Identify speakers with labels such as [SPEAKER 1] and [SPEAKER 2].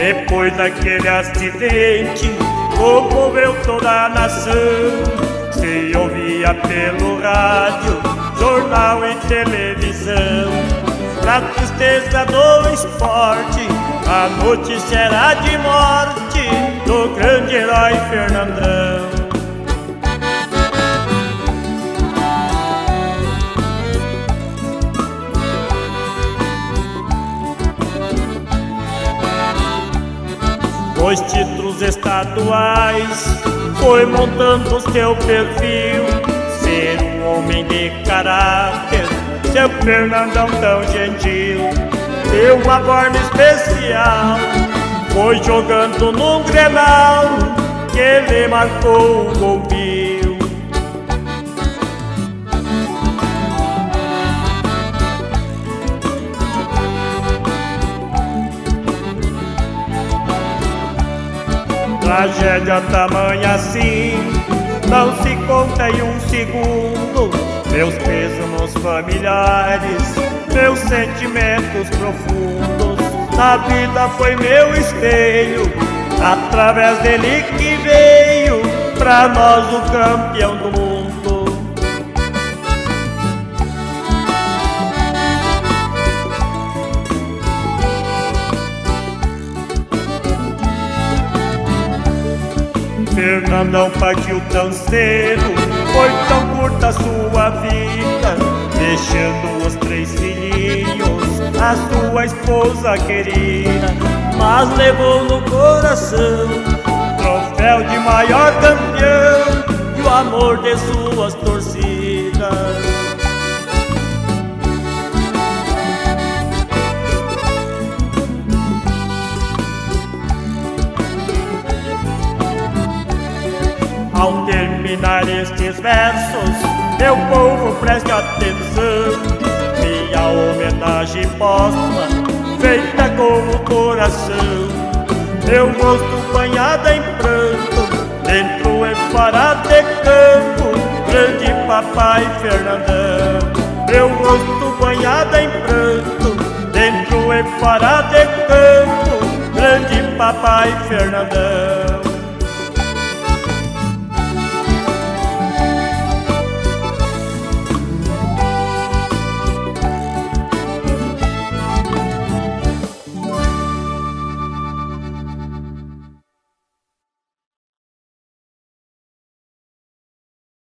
[SPEAKER 1] Depois daquele acidente, comoveu toda a nação. Se ouvia pelo rádio, jornal e televisão. Na tristeza do esporte, a notícia era de morte do grande herói Fernandão. Dois títulos estaduais, foi montando seu perfil. Ser um homem de caráter, seu Fernandão tão gentil. Deu uma forma especial, foi jogando num Grenal, que ele marcou o gol mil. Tragédia tamanha assim, não se conta em um segundo. Meus pêsames familiares, meus sentimentos profundos. A vida foi meu espelho, através dele que veio pra nós o campeão do mundo. Fernandão partiu tão cedo, foi tão curta a sua vida, deixando os 3 filhinhos, a sua esposa querida. Mas levou no coração troféu de maior campeão e o amor de suas torcidas. Ao terminar estes versos, meu povo preste atenção. Minha homenagem póstuma, feita com o coração. Meu rosto banhado em pranto, dentro e fora de campo, grande papai Fernandão. Meu rosto banhado em pranto, dentro e fora de campo, grande papai Fernandão.